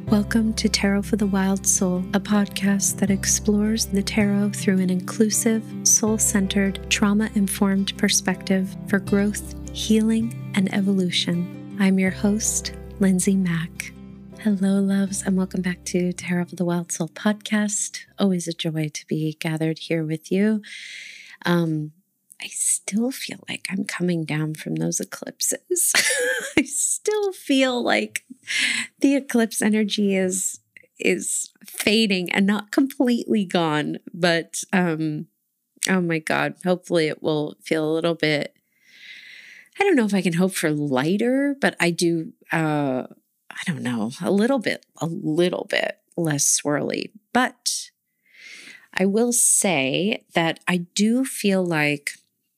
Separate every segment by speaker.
Speaker 1: Welcome to Tarot for the Wild Soul, a podcast that explores the tarot through an inclusive, soul-centered, trauma-informed perspective for growth, healing, and evolution. I'm your host, Lindsay Mack. Hello, loves, and welcome back to Tarot for the Wild Soul podcast. Always a joy to be gathered here with you. I still feel like I'm coming down from those eclipses. I still feel like the eclipse energy is fading and not completely gone, but oh my God, hopefully it will feel a little bit, I don't know if I can hope for lighter, but I do, I don't know, a little bit less swirly. But I will say that I do feel like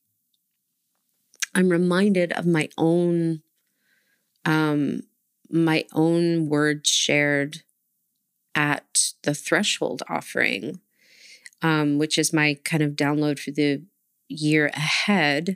Speaker 1: I'm reminded of my own words shared at the Threshold offering, which is my kind of download for the year ahead,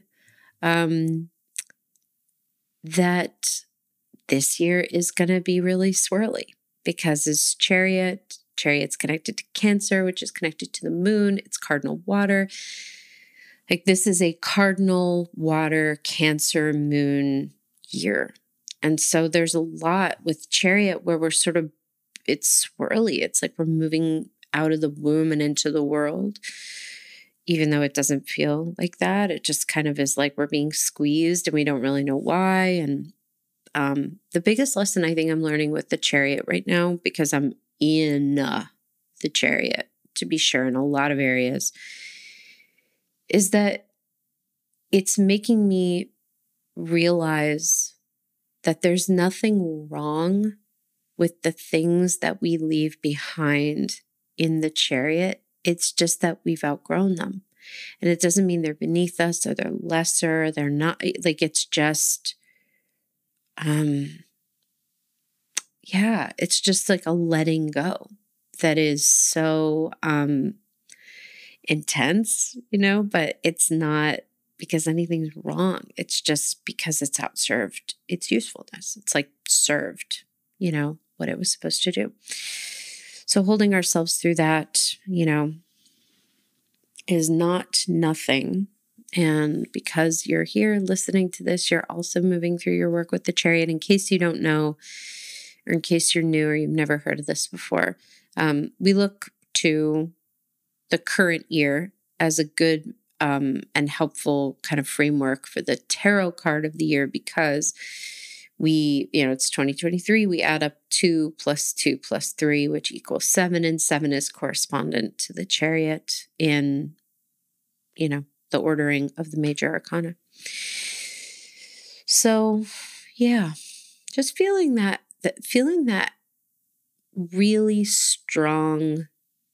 Speaker 1: that this year is going to be really swirly because it's Chariot's connected to Cancer, which is connected to the moon. It's cardinal water. Like this is a cardinal water Cancer moon year. And so there's a lot with Chariot where we're sort of, it's swirly. It's like we're moving out of the womb and into the world, even though it doesn't feel like that. It just kind of is like we're being squeezed and we don't really know why. And the biggest lesson I think I'm learning with the Chariot right now, because I'm in the Chariot, to be sure, in a lot of areas, is that it's making me realize that there's nothing wrong with the things that we leave behind in the Chariot. It's just that we've outgrown them. And it doesn't mean they're beneath us or they're lesser. They're not, like, it's just, it's just like a letting go that is so, intense, but it's not because anything's wrong. It's just because it's outserved its usefulness. It's like served, what it was supposed to do. So holding ourselves through that, is not nothing. And because you're here listening to this, you're also moving through your work with the Chariot. In case you don't know, or in case you're new or you've never heard of this before, we look to the current year as a good and helpful kind of framework for the tarot card of the year, because it's 2023, we add up 2 + 2 + 3, which equals 7, and 7 is correspondent to the Chariot in, the ordering of the major arcana. So, just feeling that really strong,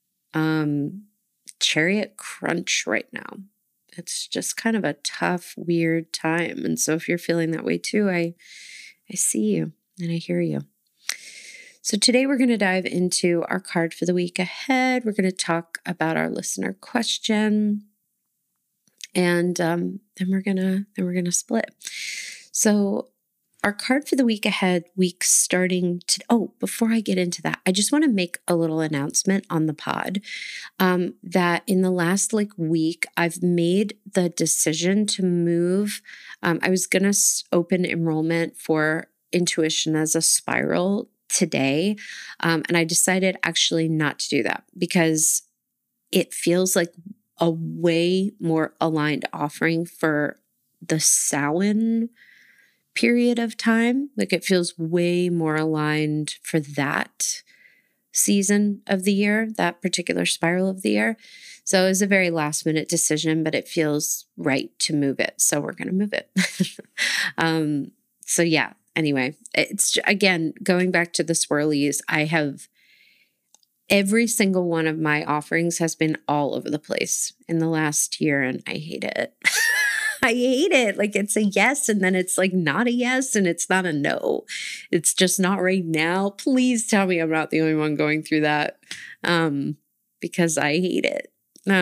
Speaker 1: Chariot crunch right now. It's just kind of a tough, weird time. And so if you're feeling that way too, I see you and I hear you. So today we're going to dive into our card for the week ahead. We're going to talk about our listener question, and then we're gonna split. So our card for the week ahead, week starting to, before I get into that, I just want to make a little announcement on the pod, that in the last week, I've made the decision to move. I was going to open enrollment for Intuition as a Spiral today. And I decided actually not to do that because it feels like a way more aligned offering for the Samhain period of time. Like it feels way more aligned for that season of the year, that particular spiral of the year. So it was a very last minute decision, but it feels right to move it. So we're going to move it. Anyway, it's again, going back to the swirlies, I have every single one of my offerings has been all over the place in the last year, and I hate it. I hate it. Like it's a yes, and then it's like not a yes, and it's not a no. It's just not right now. Please tell me I'm not the only one going through that, because I hate it.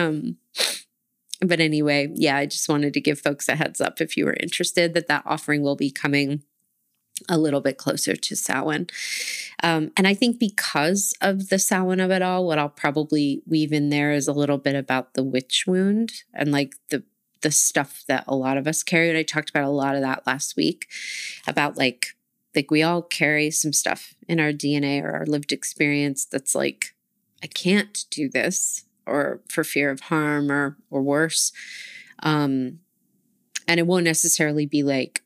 Speaker 1: But anyway, I just wanted to give folks a heads up if you were interested that offering will be coming a little bit closer to Samhain. And I think because of the Samhain of it all, what I'll probably weave in there is a little bit about the witch wound and like the stuff that a lot of us carry. And I talked about a lot of that last week about like we all carry some stuff in our DNA or our lived experience that's like, I can't do this, or for fear of harm or worse. And it won't necessarily be like,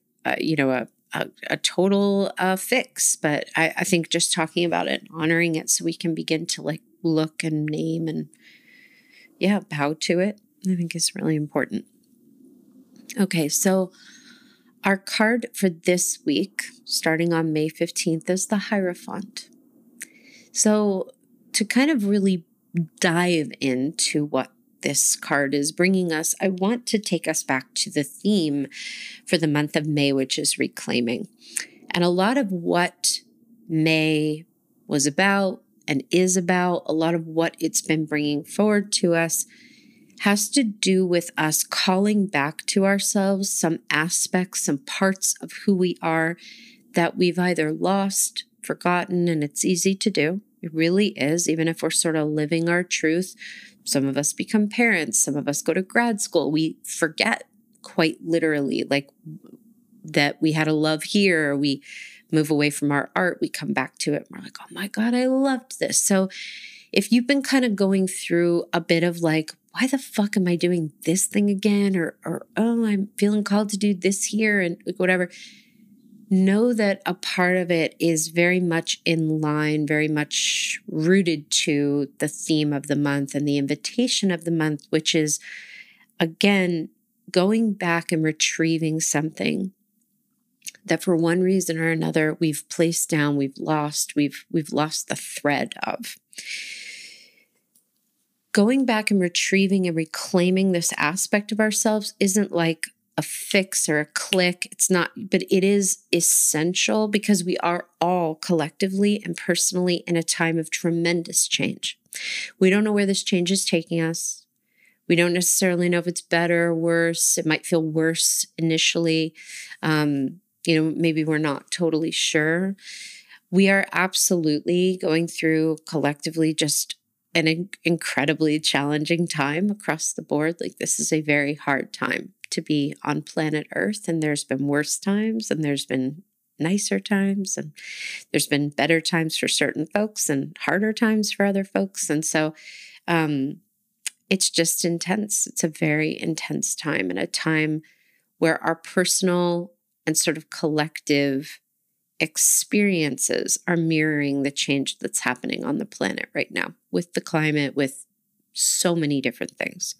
Speaker 1: a total fix, but I think just talking about it, honoring it so we can begin to like look and name and bow to it, I think is really important. Okay, so our card for this week, starting on May 15th, is the Hierophant. So to kind of really dive into what this card is bringing us, I want to take us back to the theme for the month of May, which is reclaiming. And a lot of what May was about and is about, a lot of what it's been bringing forward to us has to do with us calling back to ourselves some aspects, some parts of who we are that we've either lost, forgotten, and it's easy to do. It really is, even if we're sort of living our truth. Some of us become parents, some of us go to grad school. We forget quite literally, like that we had a love here, or we move away from our art, we come back to it, and we're like, oh my God, I loved this. So if you've been kind of going through a bit of like, why the fuck am I doing this thing again? Or oh, I'm feeling called to do this here and whatever. Know that a part of it is very much in line, very much rooted to the theme of the month and the invitation of the month, which is, again, going back and retrieving something that for one reason or another we've placed down, we've lost the thread of. Going back and retrieving and reclaiming this aspect of ourselves isn't like a fix or a click. It's not, but it is essential because we are all collectively and personally in a time of tremendous change. We don't know where this change is taking us. We don't necessarily know if it's better or worse. It might feel worse initially. Maybe we're not totally sure. We are absolutely going through collectively just an incredibly challenging time across the board. Like, this is a very hard time to be on planet Earth, and there's been worse times and there's been nicer times and there's been better times for certain folks and harder times for other folks. And so it's just intense. It's a very intense time, and a time where our personal and sort of collective experiences are mirroring the change that's happening on the planet right now with the climate, with so many different things.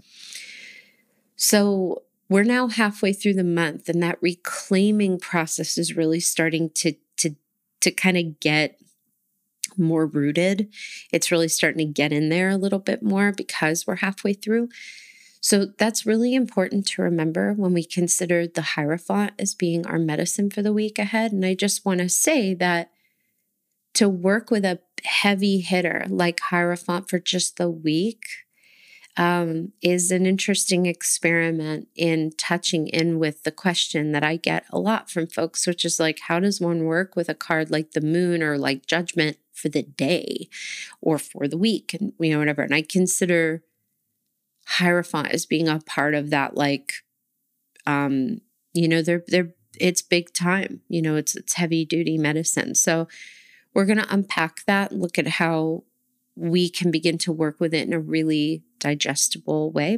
Speaker 1: So we're now halfway through the month, and that reclaiming process is really starting to kind of get more rooted. It's really starting to get in there a little bit more because we're halfway through. So that's really important to remember when we consider the Hierophant as being our medicine for the week ahead. And I just want to say that to work with a heavy hitter like Hierophant for just the week is an interesting experiment in touching in with the question that I get a lot from folks, which is like, how does one work with a card like the Moon or like Judgment for the day or for the week and whatever. And I consider Hierophant as being a part of that, like, it's big time, it's heavy duty medicine. So we're going to unpack that and look at how we can begin to work with it in a really digestible way.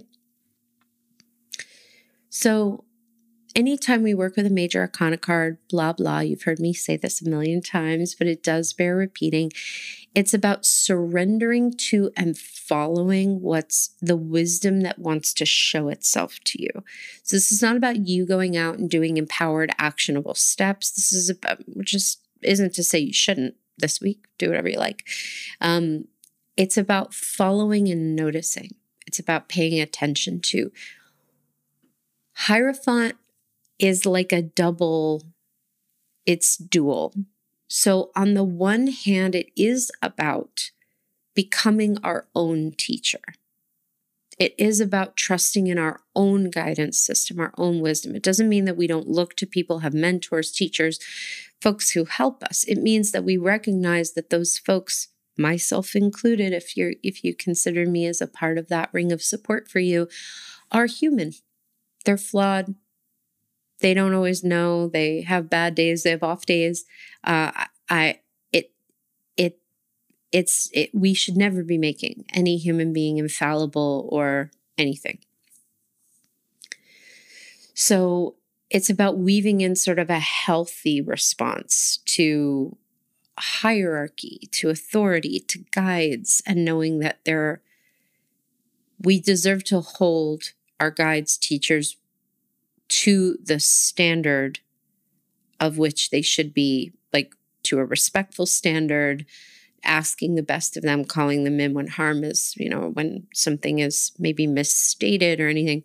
Speaker 1: So anytime we work with a major arcana card, blah, blah, you've heard me say this a million times, but it does bear repeating. It's about surrendering to and following what's the wisdom that wants to show itself to you. So this is not about you going out and doing empowered, actionable steps. This is about, which isn't to say you shouldn't this week, do whatever you like. It's about following and noticing. It's about paying attention to. Hierophant is like a double, it's dual. So on the one hand, it is about becoming our own teacher. It is about trusting in our own guidance system, our own wisdom. It doesn't mean that we don't look to people, have mentors, teachers, folks who help us. It means that we recognize that those folks, myself included, if you consider me as a part of that ring of support for you, are human. They're flawed. They don't always know. They have bad days. They have off days. We should never be making any human being infallible or anything. So it's about weaving in sort of a healthy response to hierarchy, to authority, to guides, and knowing that we deserve to hold our guides, teachers, to the standard of which they should be, like to a respectful standard, asking the best of them, calling them in when harm is, when something is maybe misstated or anything.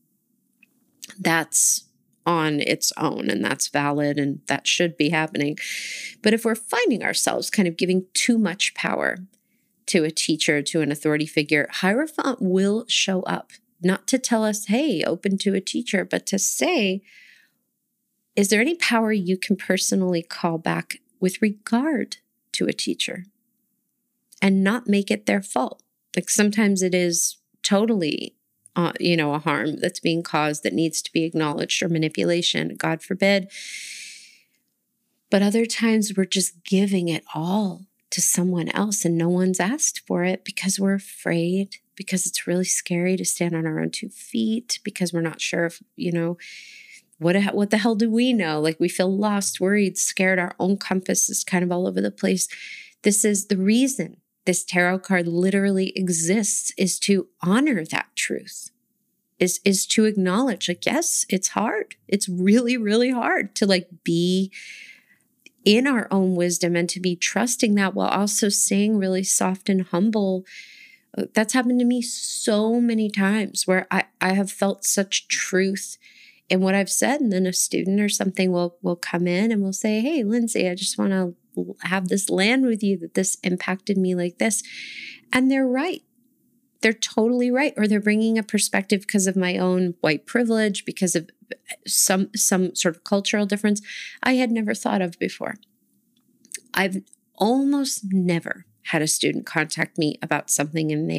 Speaker 1: That's on its own, and that's valid, and that should be happening. But if we're finding ourselves kind of giving too much power to a teacher, to an authority figure, Hierophant will show up, not to tell us, hey, open to a teacher, but to say, is there any power you can personally call back with regard to a teacher? And not make it their fault. Like sometimes it is totally, a harm that's being caused that needs to be acknowledged, or manipulation, God forbid. But other times we're just giving it all to someone else and no one's asked for it because we're afraid, because it's really scary to stand on our own 2 feet, because we're not sure if, what the hell do we know? Like we feel lost, worried, scared. Our own compass is kind of all over the place. This is the reason this tarot card literally exists, is to honor that truth, is to acknowledge, like, yes, it's hard. It's really, really hard to be in our own wisdom and to be trusting that while also staying really soft and humble. That's happened to me so many times where I have felt such truth in what I've said. And then a student or something will come in and will say, hey, Lindsay, I just want to have this land with you, that this impacted me like this. And they're right. They're totally right. Or they're bringing a perspective because of my own white privilege, because of some sort of cultural difference I had never thought of before. I've almost never had a student contact me about something and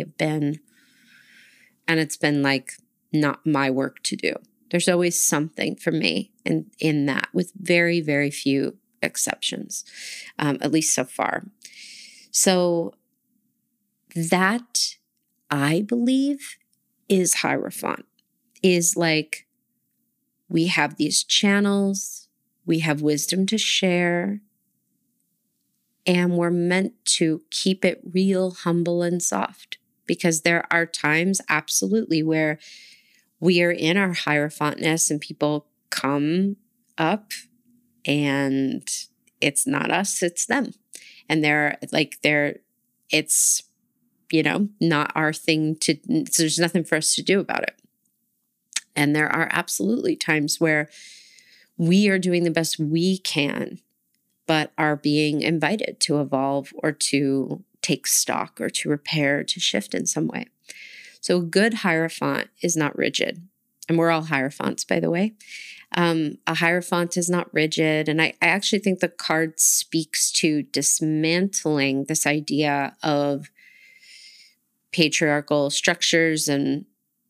Speaker 1: it's been like not my work to do. There's always something for me in that, with very, very few exceptions, at least so far. So that, I believe, is Hierophant, is like, we have these channels, we have wisdom to share, and we're meant to keep it real, humble, and soft, because there are times, absolutely, where we are in our Hierophantness and people come up and it's not us, it's them. And it's, not our thing so there's nothing for us to do about it. And there are absolutely times where we are doing the best we can, but are being invited to evolve or to take stock or to repair, to shift in some way. So a good Hierophant is not rigid. And we're all Hierophants, by the way. A Hierophant is not rigid. And I actually think the card speaks to dismantling this idea of patriarchal structures and,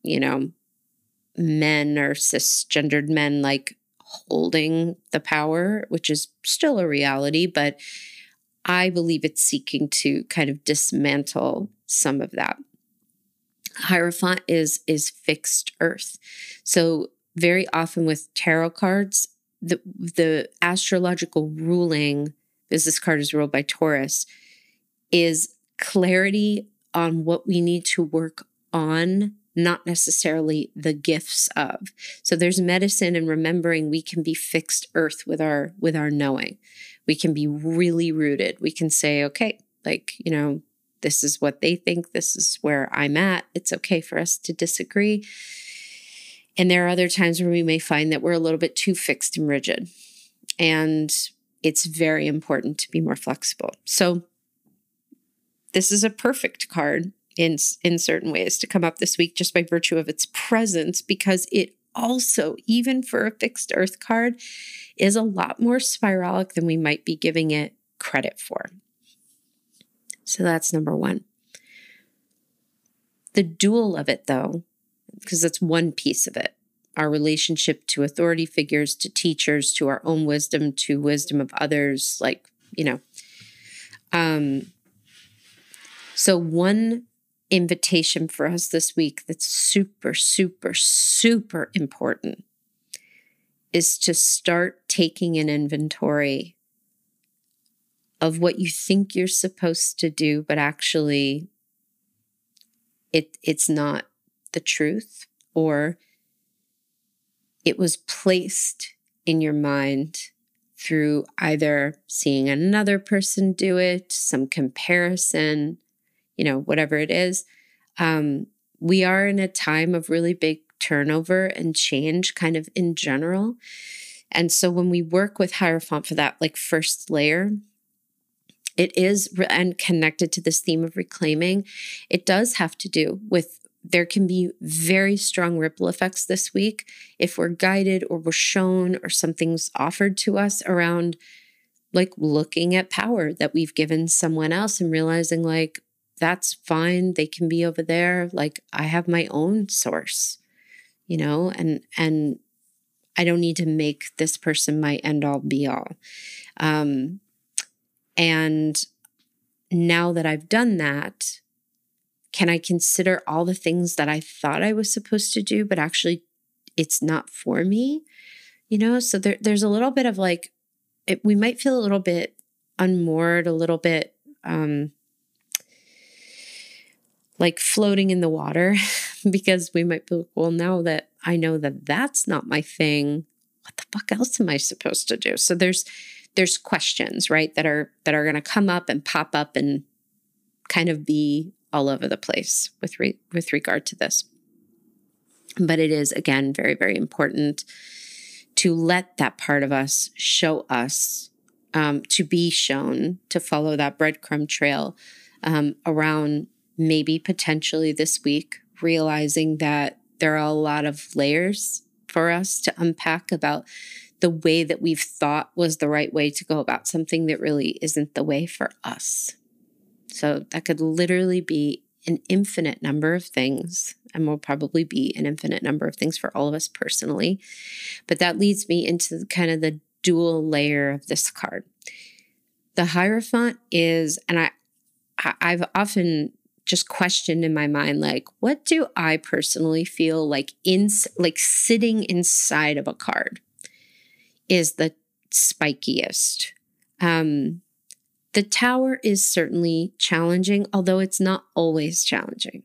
Speaker 1: men or cisgendered men holding the power, which is still a reality, but I believe it's seeking to kind of dismantle some of that. Hierophant is fixed earth. So very often with tarot cards, the astrological ruling, because this card is ruled by Taurus, is clarity on what we need to work on, not necessarily the gifts of. So there's medicine in remembering we can be fixed earth with our knowing. We can be really rooted. We can say, okay, this is what they think. This is where I'm at. It's okay for us to disagree. And there are other times where we may find that we're a little bit too fixed and rigid. And it's very important to be more flexible. So this is a perfect card in certain ways to come up this week just by virtue of its presence, because it also, even for a fixed earth card, is a lot more spiralic than we might be giving it credit for. So that's number one. The dual of it, though, because that's one piece of it, our relationship to authority figures, to teachers, to our own wisdom, to wisdom of others, so one invitation for us this week that's super, super, super important is to start taking an inventory of what you think you're supposed to do, but actually it's not the truth, or it was placed in your mind through either seeing another person do it, some comparison, whatever it is. We are in a time of really big turnover and change kind of in general. And so when we work with Hierophant for that first layer, it is, and connected to this theme of reclaiming, it does have to do with, there can be very strong ripple effects this week if we're guided or we're shown or something's offered to us around looking at power that we've given someone else and realizing that's fine. They can be over there. I have my own source, and I don't need to make this person my end all be all. And now that I've done that, can I consider all the things that I thought I was supposed to do, but actually it's not for me? So there's a little bit of we might feel a little bit unmoored, a little bit floating in the water, because we might be like, well, now that I know that that's not my thing, what the fuck else am I supposed to do? So there's questions, right, that are going to come up and pop up and kind of be all over the place with regard to this. But it is, again, very, very important to let that part of us show us, to be shown, to follow that breadcrumb trail around maybe potentially this week, realizing that there are a lot of layers for us to unpack about the way that we've thought was the right way to go about something that really isn't the way for us. So that could literally be an infinite number of things, and will probably be an infinite number of things for all of us personally. But that leads me into kind of the dual layer of this card. The Hierophant is, and I've often just questioned in my mind, what do I personally feel sitting inside of a card is the spikiest. The Tower is certainly challenging, although it's not always challenging.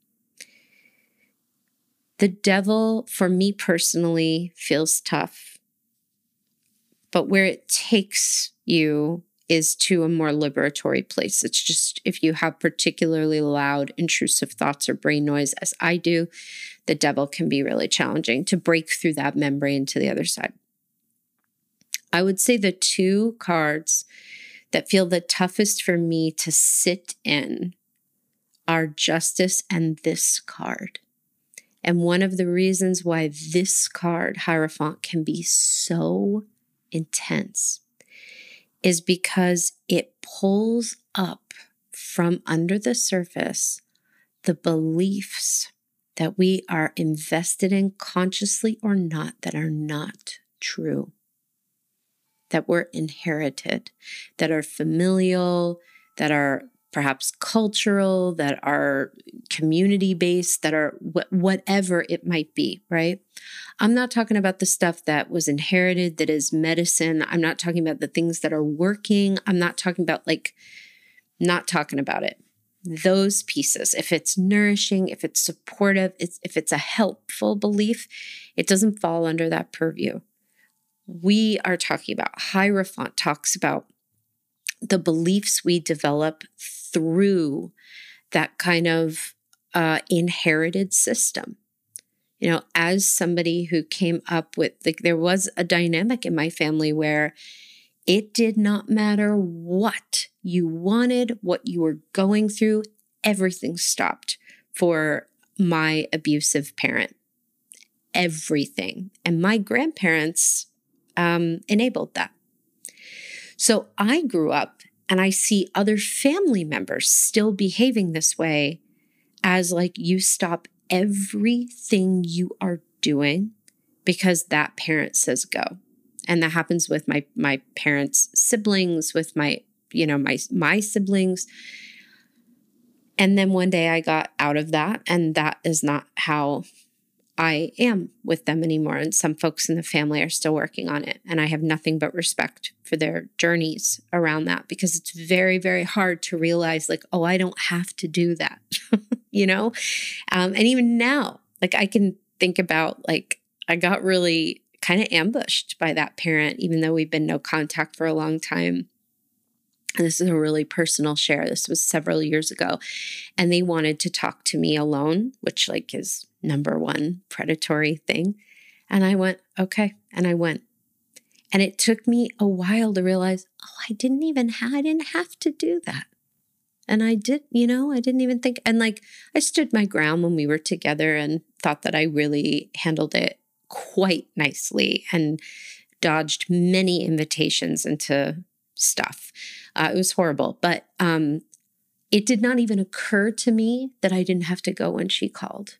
Speaker 1: The Devil, for me personally, feels tough. But where it takes you is to a more liberatory place. It's just, if you have particularly loud, intrusive thoughts or brain noise, as I do, the Devil can be really challenging to break through that membrane to the other side. I would say the two cards that feel the toughest for me to sit in are Justice and this card. And one of the reasons why this card, Hierophant, can be so intense is because it pulls up from under the surface the beliefs that we are invested in, consciously or not, that are not true, that were inherited, that are familial, that are perhaps cultural, that are community-based, that are whatever it might be, right? I'm not talking about the stuff that was inherited, that is medicine. I'm not talking about the things that are working. I'm not talking about not talking about it. Those pieces, if it's nourishing, if it's supportive, if it's a helpful belief, it doesn't fall under that purview. We are talking about, Hierophant talks about the beliefs we develop through that kind of inherited system. As somebody who came up with, there was a dynamic in my family where it did not matter what you wanted, what you were going through, everything stopped for my abusive parent. Everything. And my grandparents enabled that. So I grew up and I see other family members still behaving this way, as like, you stop everything you are doing because that parent says go. And that happens with my parents' siblings, with my siblings. And then one day I got out of that, and that is not how I am with them anymore. And some folks in the family are still working on it. And I have nothing but respect for their journeys around that, because it's very, very hard to realize, like, oh, I don't have to do that, And even now, like, I can think about, like, I got really kind of ambushed by that parent, even though we've been no contact for a long time. And this is a really personal share. This was several years ago. And they wanted to talk to me alone, which, like, is number one predatory thing. And I went, okay. And I went. And it took me a while to realize, oh, I didn't have to do that. And I did, I didn't even think. And like, I stood my ground when we were together and thought that I really handled it quite nicely and dodged many invitations into stuff. It was horrible, but it did not even occur to me that I didn't have to go when she called.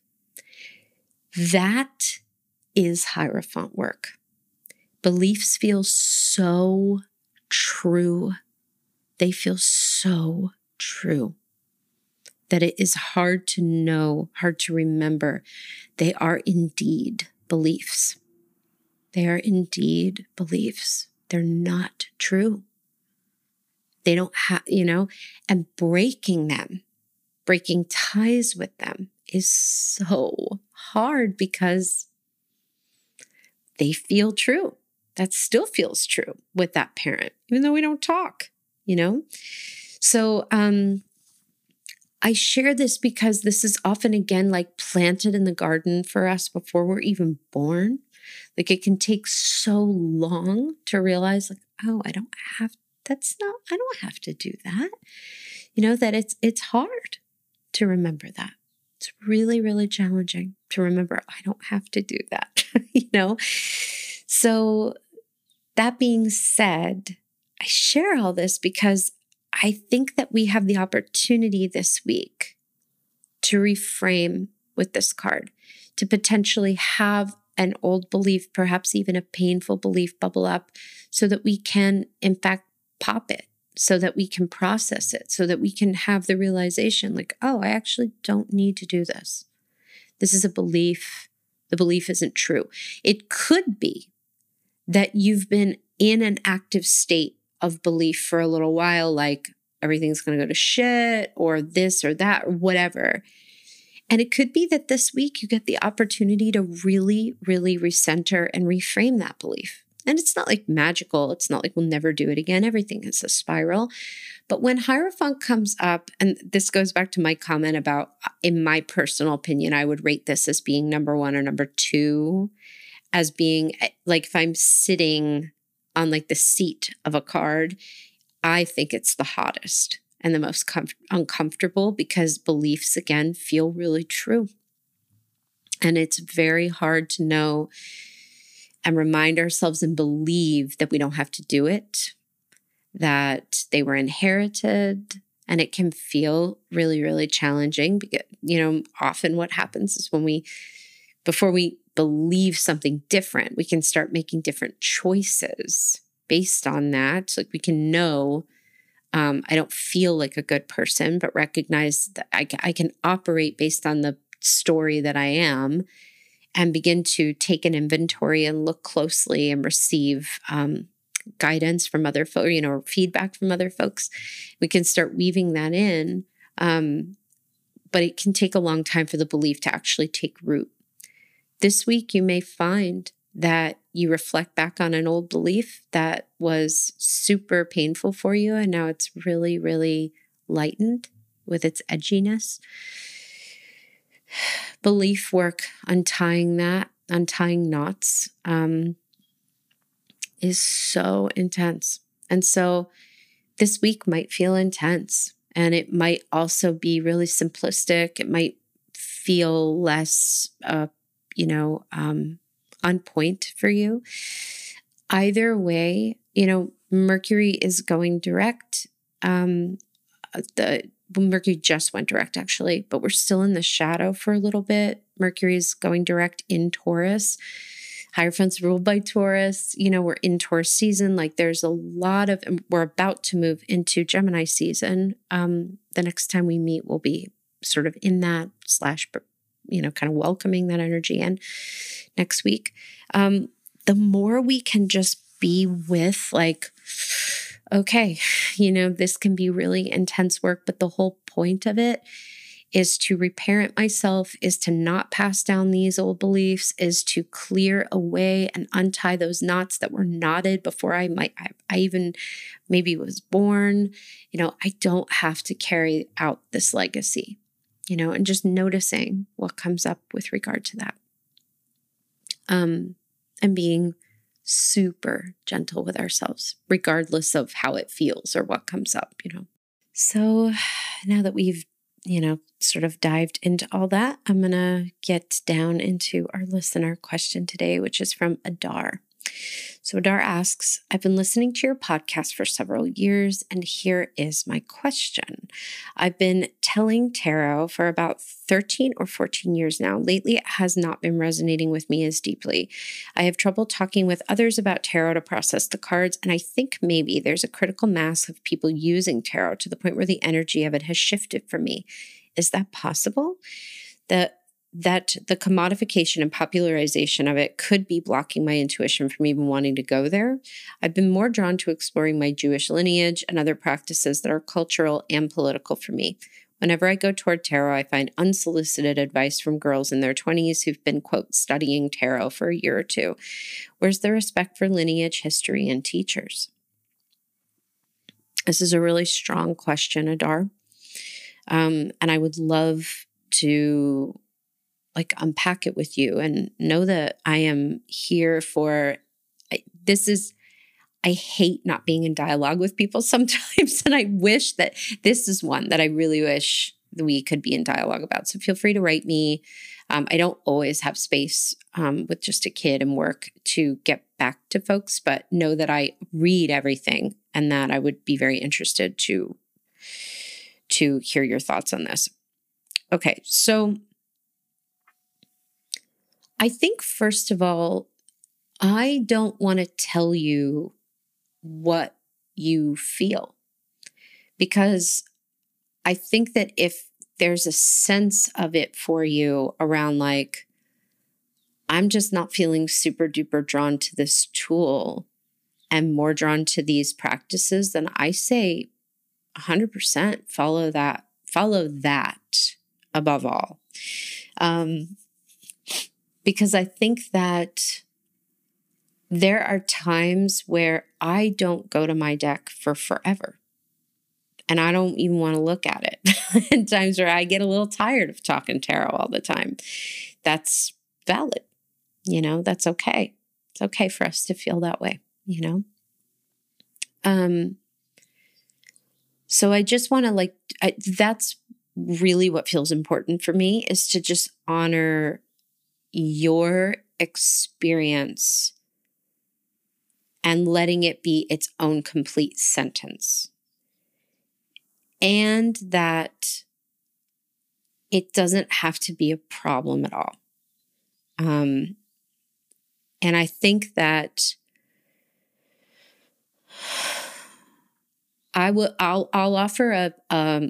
Speaker 1: That is Hierophant work. Beliefs feel so true. They feel so true that it is hard to know, hard to remember. They are indeed beliefs. They are indeed beliefs. They're not true. They don't have, and breaking them, breaking ties with them is so hard because they feel true. That still feels true with that parent, even though we don't talk, So I share this because this is often, again, like planted in the garden for us before we're even born. Like, it can take so long to realize, like, oh, I don't have to do that. That it's hard to remember that. It's really, really challenging to remember, I don't have to do that, So that being said, I share all this because I think that we have the opportunity this week to reframe with this card, to potentially have an old belief, perhaps even a painful belief, bubble up so that we can, in fact, pop it, so that we can process it, so that we can have the realization, like, oh, I actually don't need to do this. This is a belief. The belief isn't true. It could be that you've been in an active state of belief for a little while, like everything's going to go to shit or this or that or whatever. And it could be that this week you get the opportunity to really, really recenter and reframe that belief. And it's not like magical. It's not like we'll never do it again. Everything is a spiral. But when Hierophant comes up, and this goes back to my comment about, in my personal opinion, I would rate this as being number 1 or number 2, as being like, if I'm sitting on like the seat of a card, I think it's the hottest and the most uncomfortable, because beliefs, again, feel really true. And it's very hard to know and remind ourselves and believe that we don't have to do it, that they were inherited. And it can feel really, really challenging because, often what happens is before we believe something different, we can start making different choices based on that. So, like, we can know, I don't feel like a good person, but recognize that I can operate based on the story that I am, and begin to take an inventory and look closely and receive guidance from other folks, or feedback from other folks. We can start weaving that in, but it can take a long time for the belief to actually take root. This week, you may find that you reflect back on an old belief that was super painful for you, and now it's really, really lightened with its edginess. Belief work, untying knots, is so intense. And so this week might feel intense. And it might also be really simplistic. It might feel less, on point for you. Either way, Mercury is going direct. Mercury just went direct, actually, but we're still in the shadow for a little bit. Mercury is going direct in Taurus. Hierophant's ruled by Taurus. We're in Taurus season. Like there's a lot of, we're about to move into Gemini season. The next time we meet, we'll be sort of in that kind of welcoming that energy in next week. The more we can just be with like, okay, this can be really intense work, but the whole point of it is to reparent myself, is to not pass down these old beliefs, is to clear away and untie those knots that were knotted before I even maybe was born. I don't have to carry out this legacy, and just noticing what comes up with regard to that. And being super gentle with ourselves, regardless of how it feels or what comes up, So now that we've, sort of dived into all that, I'm going to get down into our listener question today, which is from Adar. So Adar asks, I've been listening to your podcast for several years, and here is my question. I've been telling tarot for about 13 or 14 years now. Lately, it has not been resonating with me as deeply. I have trouble talking with others about tarot to process the cards, and I think maybe there's a critical mass of people using tarot to the point where the energy of it has shifted for me. Is that possible? That the commodification and popularization of it could be blocking my intuition from even wanting to go there. I've been more drawn to exploring my Jewish lineage and other practices that are cultural and political for me. Whenever I go toward tarot, I find unsolicited advice from girls in their 20s who've been, quote, studying tarot for a year or two. Where's the respect for lineage, history, and teachers? This is a really strong question, Adar. And I would love to unpack it with you and know that I am here for I hate not being in dialogue with people sometimes. And I wish that this is one that I really wish that we could be in dialogue about. So feel free to write me. I don't always have space with just a kid and work to get back to folks, but know that I read everything and that I would be very interested to hear your thoughts on this. Okay, so I think, first of all, I don't want to tell you what you feel, because I think that if there's a sense of it for you around I'm just not feeling super duper drawn to this tool and more drawn to these practices, then I say 100% follow that above all. Because I think that there are times where I don't go to my deck for forever. And I don't even want to look at it. And times where I get a little tired of talking tarot all the time. That's valid. That's okay. It's okay for us to feel that way, So I just want to that's really what feels important for me, is to just honor your experience and letting it be its own complete sentence. And that it doesn't have to be a problem at all. And I think that I'll offer a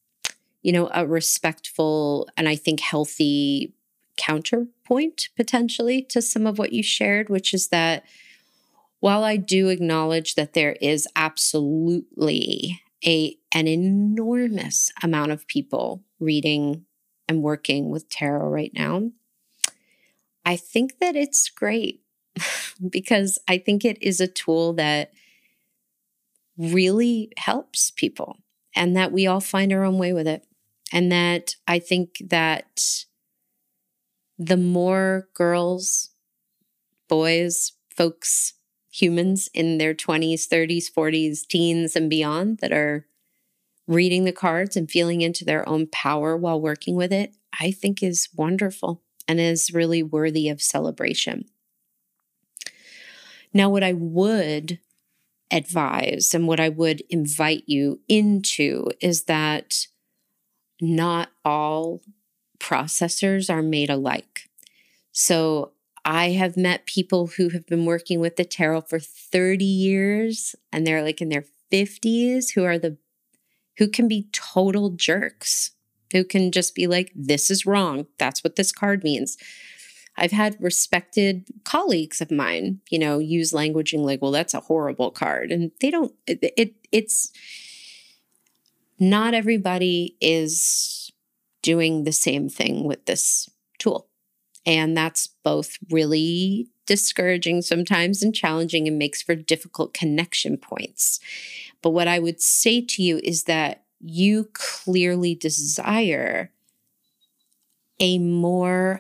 Speaker 1: respectful and I think healthy counterpoint potentially to some of what you shared, which is that while I do acknowledge that there is absolutely an enormous amount of people reading and working with tarot right now, I think that it's great because I think it is a tool that really helps people and that we all find our own way with it. And that I think that the more girls, boys, folks, humans in their 20s, 30s, 40s, teens, and beyond that are reading the cards and feeling into their own power while working with it, I think is wonderful and is really worthy of celebration. Now, what I would advise and what I would invite you into is that not all processors are made alike. So I have met people who have been working with the tarot for 30 years and they're like in their 50s who can be total jerks, who can just be like, this is wrong. That's what this card means. I've had respected colleagues of mine, use languaging like, well, that's a horrible card. And they don't, it's not everybody is doing the same thing with this tool. And that's both really discouraging sometimes and challenging and makes for difficult connection points. But what I would say to you is that you clearly desire a more,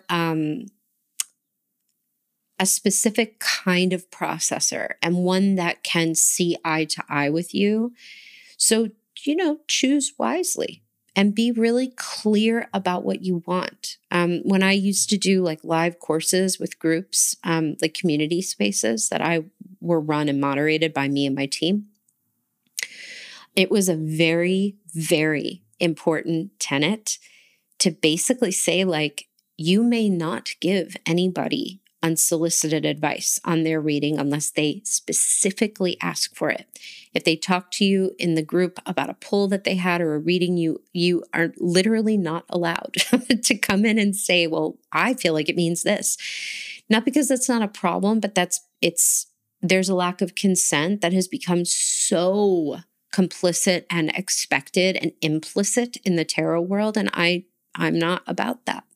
Speaker 1: a specific kind of processor and one that can see eye to eye with you. So, choose wisely and be really clear about what you want. When I used to do like live courses with groups, like community spaces that were run and moderated by me and my team, it was a very, very important tenet to basically say, like, you may not give anybody unsolicited advice on their reading unless they specifically ask for it. If they talk to you in the group about a pull that they had or a reading, you are literally not allowed to come in and say, well, I feel like it means this. Not because that's not a problem, but there's a lack of consent that has become so complicit and expected and implicit in the tarot world. And I'm not about that,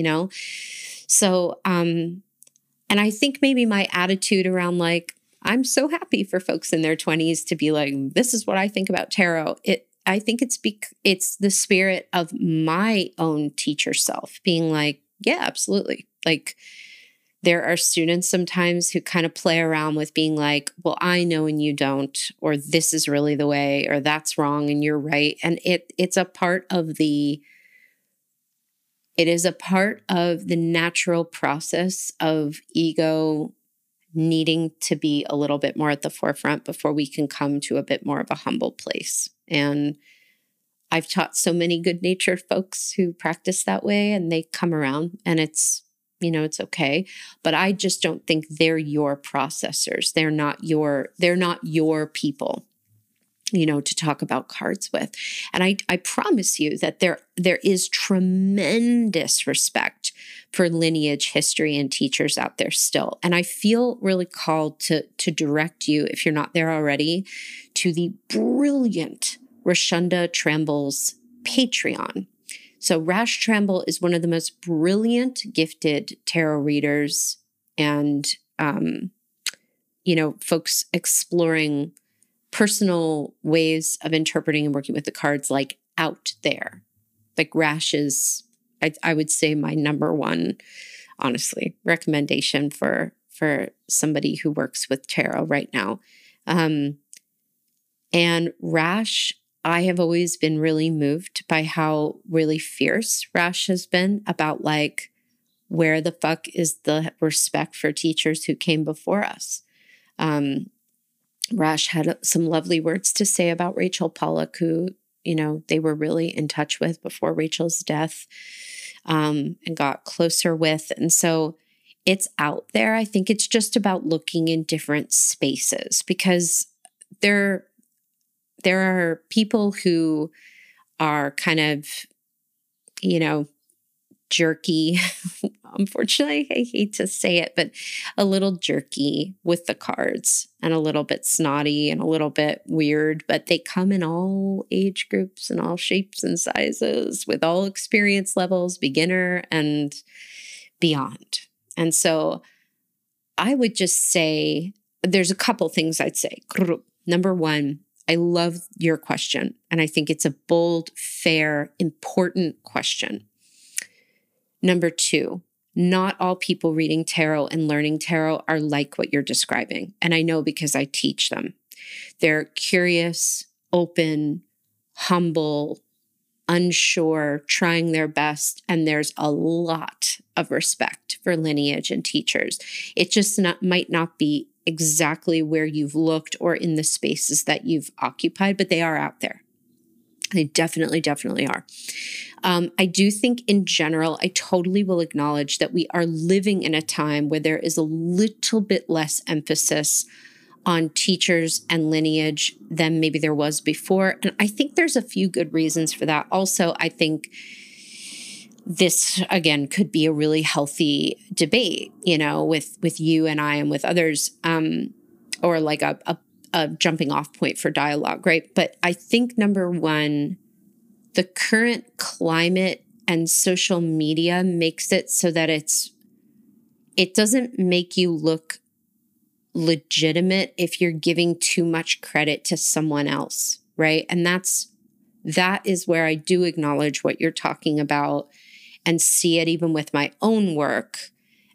Speaker 1: So, and I think maybe my attitude around like, I'm so happy for folks in their 20s to be like, this is what I think about tarot. I think it's the spirit of my own teacher self being like, yeah, absolutely. Like there are students sometimes who kind of play around with being like, well, I know and you don't, or this is really the way, or that's wrong and you're right. And it is a part of the natural process of ego needing to be a little bit more at the forefront before we can come to a bit more of a humble place. And I've taught so many good-natured folks who practice that way and they come around and it's okay. But I just don't think they're your processors. They're not your people, to talk about cards with. And I promise you that there is tremendous respect for lineage, history, and teachers out there still. And I feel really called to direct you, if you're not there already, to the brilliant Rashunda Tramble's Patreon. So Rash Tramble is one of the most brilliant, gifted tarot readers and, folks exploring personal ways of interpreting and working with the cards like out there. Like Rash is, I would say, my number one, honestly, recommendation for somebody who works with tarot right now. And Rash, I have always been really moved by how really fierce Rash has been about like, where the fuck is the respect for teachers who came before us? Rash had some lovely words to say about Rachel Pollack, who, they were really in touch with before Rachel's death, and got closer with. And so it's out there. I think it's just about looking in different spaces because there are people who are kind of, jerky. Unfortunately, I hate to say it, but a little jerky with the cards and a little bit snotty and a little bit weird, but they come in all age groups and all shapes and sizes with all experience levels, beginner and beyond. And so I would just say there's a couple things I'd say. Number one, I love your question. And I think it's a bold, fair, important question. Number two, not all people reading tarot and learning tarot are like what you're describing. And I know because I teach them. They're curious, open, humble, unsure, trying their best, and there's a lot of respect for lineage and teachers. It just might not be exactly where you've looked or in the spaces that you've occupied, but they are out there. They definitely, definitely are. I do think in general, I totally will acknowledge that we are living in a time where there is a little bit less emphasis on teachers and lineage than maybe there was before. And I think there's a few good reasons for that. Also, I think this, again, could be a really healthy debate, with you and I and with others, or like a jumping off point for dialogue, right? But I think number one, the current climate and social media makes it so that it doesn't make you look legitimate if you're giving too much credit to someone else, right? And that is where I do acknowledge what you're talking about and see it even with my own work.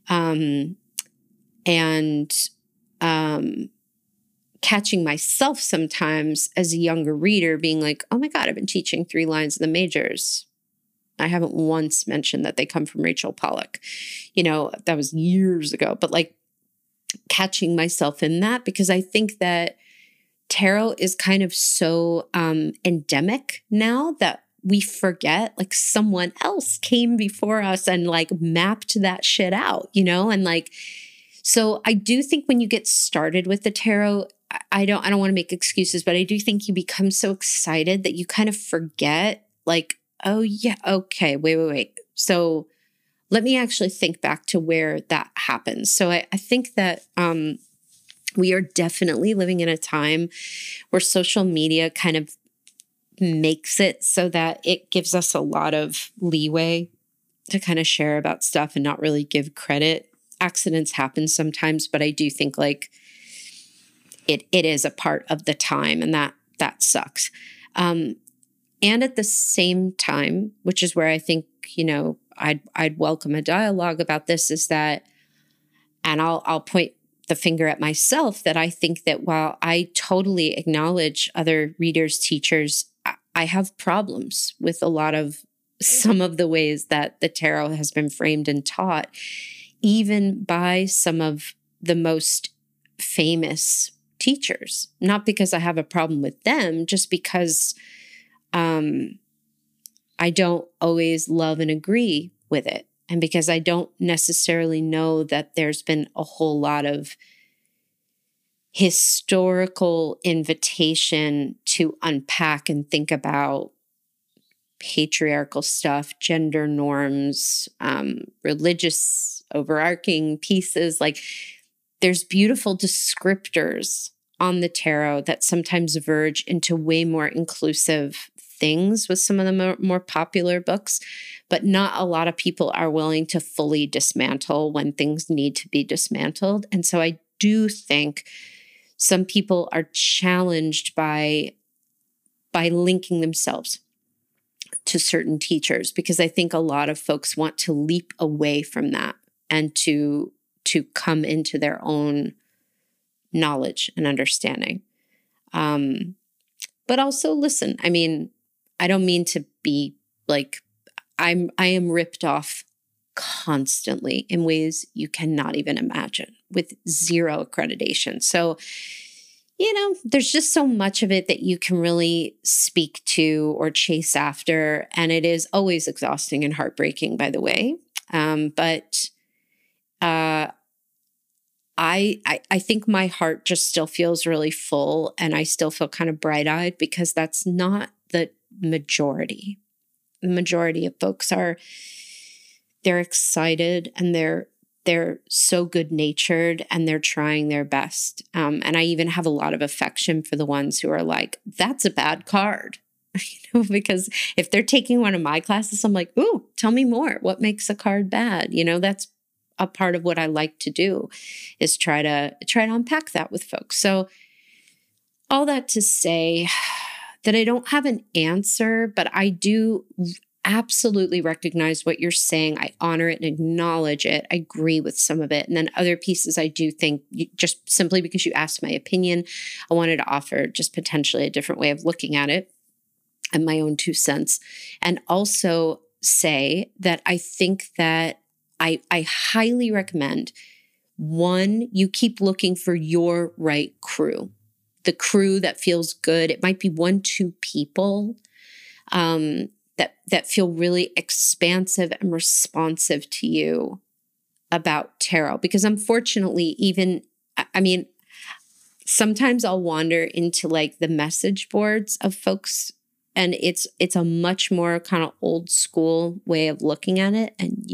Speaker 1: Catching myself sometimes as a younger reader being like, oh my God, I've been teaching 3 lines of the majors. I haven't once mentioned that they come from Rachel Pollack. That was years ago, but like catching myself in that, because I think that tarot is kind of so endemic now that we forget like someone else came before us and like mapped that shit out, and like, so I do think when you get started with the tarot, I don't want to make excuses, but I do think you become so excited that you kind of forget like, oh yeah, okay, wait. So let me actually think back to where that happens. So I think that we are definitely living in a time where social media kind of makes it so that it gives us a lot of leeway to kind of share about stuff and not really give credit. Accidents happen sometimes, but I do think like it is a part of the time, and that sucks. And at the same time, which is where I think, I'd welcome a dialogue about this, is that, and I'll point the finger at myself, that I think that while I totally acknowledge other readers, teachers, I have problems with some of the ways that the tarot has been framed and taught, even by some of the most famous teachers. Not because I have a problem with them, just because I don't always love and agree with it. And because I don't necessarily know that there's been a whole lot of historical invitation to unpack and think about patriarchal stuff, gender norms, religious overarching pieces. Like, there's beautiful descriptors on the tarot that sometimes verge into way more inclusive things with some of the more popular books, but not a lot of people are willing to fully dismantle when things need to be dismantled. And so I do think some people are challenged by linking themselves to certain teachers, because I think a lot of folks want to leap away from that and to come into their own knowledge and understanding. But also, listen, I mean, I don't mean to be like, I am ripped off constantly in ways you cannot even imagine, with zero accreditation. So, there's just so much of it that you can really speak to or chase after. And it is always exhausting and heartbreaking, by the way. But I think my heart just still feels really full, and I still feel kind of bright-eyed, because that's not the majority. The majority of folks they're excited, and they're so good-natured, and they're trying their best. And I even have a lot of affection for the ones who are like, that's a bad card. Because if they're taking one of my classes, I'm like, ooh, tell me more. What makes a card bad? That's a part of what I like to do, is try to unpack that with folks. So all that to say that I don't have an answer, but I do absolutely recognize what you're saying. I honor it and acknowledge it. I agree with some of it. And then other pieces, I do think, just simply because you asked my opinion, I wanted to offer just potentially a different way of looking at it. and my own 2 cents. And also say that I think that I highly recommend, one, you keep looking for your right crew, the crew that feels good. It might be 1-2 people that feel really expansive and responsive to you about tarot. Because unfortunately, sometimes I'll wander into like the message boards of folks, and it's a much more kind of old school way of looking at it. And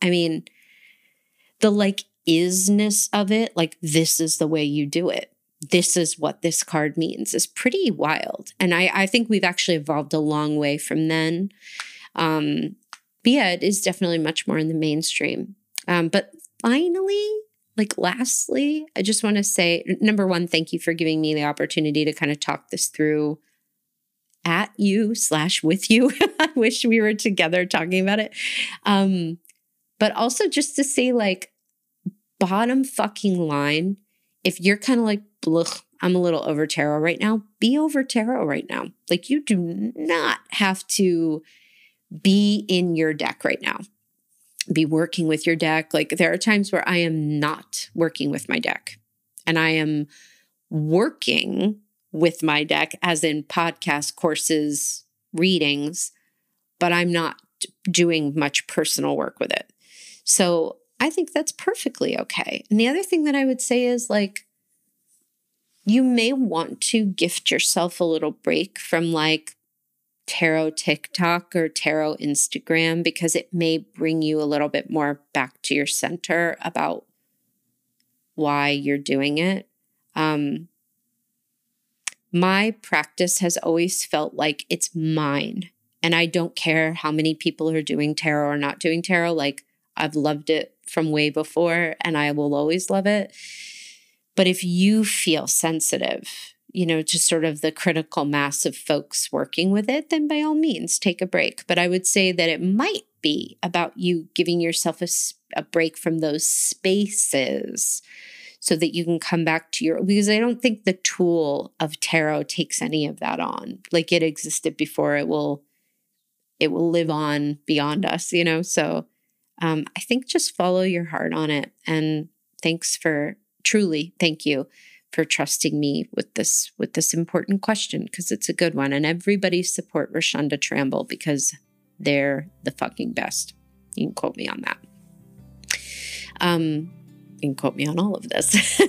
Speaker 1: the like isness of it, like this is the way you do it, this is what this card means, is pretty wild. And I think we've actually evolved a long way from then. But yeah, it is definitely much more in the mainstream. But finally, lastly, I just want to say, number one, thank you for giving me the opportunity to kind of talk this through at you/with you. I wish we were together talking about it. But also just to say, bottom fucking line, if you're kind of like, blech, I'm a little over tarot right now, be over tarot right now. You do not have to be in your deck right now. Be working with your deck. There are times where I am not working with my deck, and I am working with my deck as in podcast courses, readings, but I'm not doing much personal work with it. So I think that's perfectly okay. And the other thing that I would say is you may want to gift yourself a little break from tarot TikTok or tarot Instagram, because it may bring you a little bit more back to your center about why you're doing it. My practice has always felt like it's mine, and I don't care how many people are doing tarot or not doing tarot. I've loved it from way before, and I will always love it. But if you feel sensitive, to sort of the critical mass of folks working with it, then by all means, take a break. But I would say that it might be about you giving yourself a break from those spaces so that you can come back to because I don't think the tool of tarot takes any of that on. It existed before, it will live on beyond us, So I think just follow your heart on it. And thank you for trusting me with this important question, because it's a good one. And everybody support Rashonda Tramble, because they're the fucking best. You can quote me on that. You can quote me on all of this.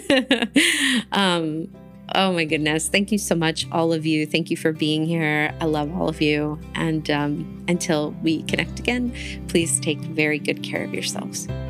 Speaker 1: Oh my goodness. Thank you so much, all of you. Thank you for being here. I love all of you. And until we connect again, please take very good care of yourselves.